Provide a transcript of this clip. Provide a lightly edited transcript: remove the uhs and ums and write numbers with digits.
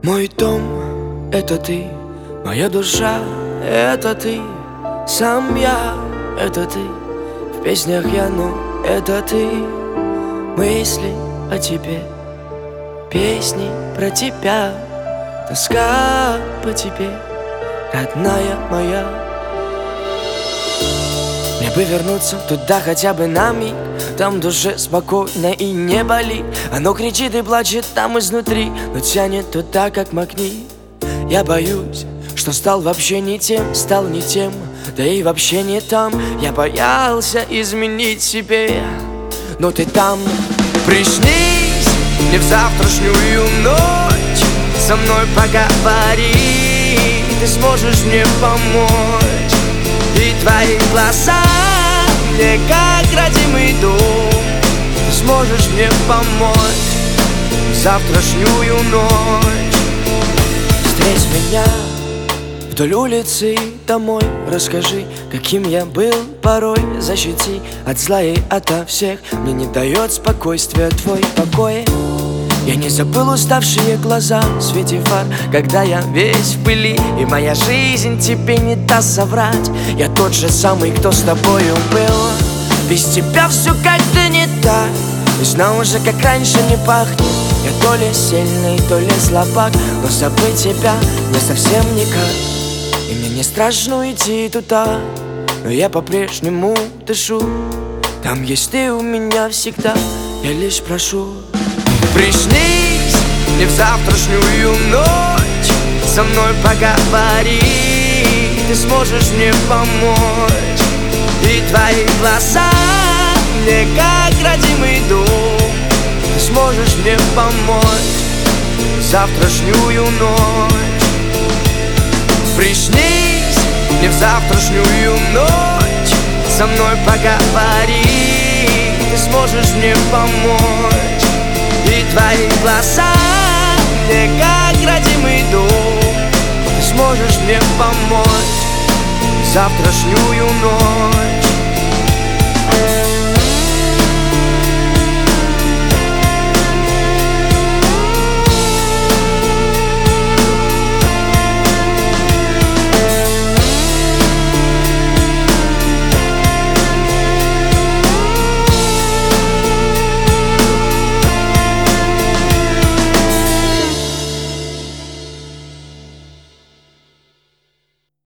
Мой дом — это ты, моя душа — это ты, сам я — это ты, в песнях я, ну, это ты. Мысли о тебе, песни про тебя, тоска по тебе, родная моя. Мне бы вернуться туда хотя бы на миг, там в душе спокойно и не болит. Оно кричит и плачет там изнутри, но тянет туда, как магнит. Я боюсь, что стал вообще не тем, стал не тем, да и вообще не там. Я боялся изменить себе, но ты там. Приснись мне в завтрашнюю ночь, со мной поговори, ты сможешь мне помочь. И твои глаза мне как родимый дом, ты сможешь мне помочь в завтрашнюю ночь. Встреть меня вдоль улицы домой, расскажи, каким я был порой. Защити от зла и ото всех, мне не дает спокойствия твой покой. Я не забыл уставшие глаза в свете фар, когда я весь в пыли, и моя жизнь тебе не даст соврать. Я тот же самый, кто с тобою был. Без тебя все как-то не так, и снова же как раньше не пахнет. Я то ли сильный, то ли слабак, но забыть тебя не совсем никак. И мне не страшно уйти туда, но я по-прежнему дышу. Там есть ты у меня всегда, я лишь прошу. Приснись мне в завтрашнюю ночь, со мной поговори, ты сможешь мне помочь. И твои глаза мне как родимый дом, ты сможешь мне помочь в завтрашнюю ночь. Приснись мне в завтрашнюю ночь, со мной поговори, ты сможешь мне помочь. И твои глаза мне как родимый дом, ты сможешь мне помочь в завтрашнюю ночь.